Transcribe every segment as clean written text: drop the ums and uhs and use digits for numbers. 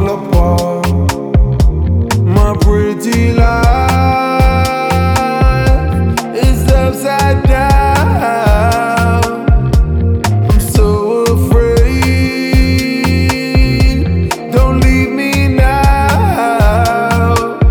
fall apart. My pretty life is upside down. I'm so afraid. Don't leave me now.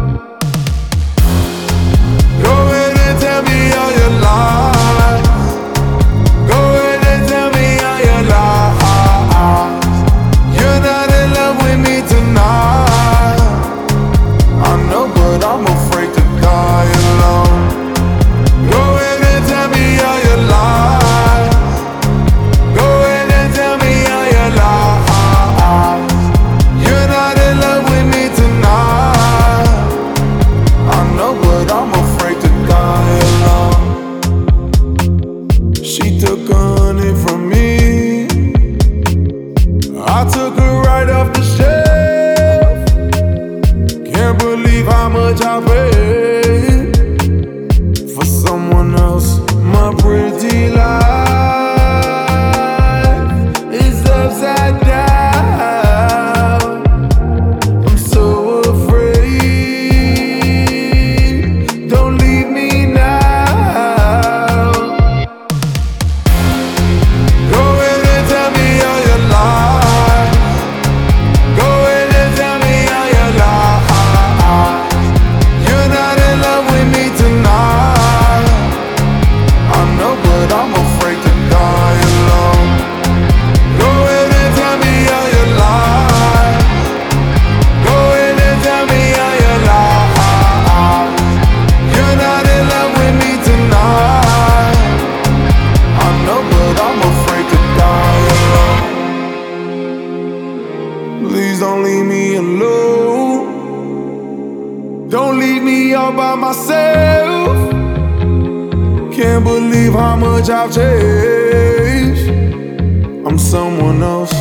Go ahead and tell me all your lies. Go ahead and tell me all your lies. You're not in love with me tonight. I know, but I'm afraid to die alone. Go ahead and tell me all your lies. Go ahead and tell me all your lies. You're not in love with me tonight. I know, but I'm afraid to die alone. She took 100 from me. I took her right off the shelf. Can't believe how much I paid for someone else. My pretty life is upside down. I'm so afraid. Don't leave me now. Go ahead and tell me all your lies. Go ahead and tell me all your lies. You're not in love with me tonight. I know, but I'm afraid to die alone. Go ahead and tell me all your lies. Go ahead and tell me all your lies. You're not in love with me tonight. I know, but I'm afraid to die alone. Please don't leave me alone. Don't leave me all by myself. Can't believe how much I've changed. I'm someone else.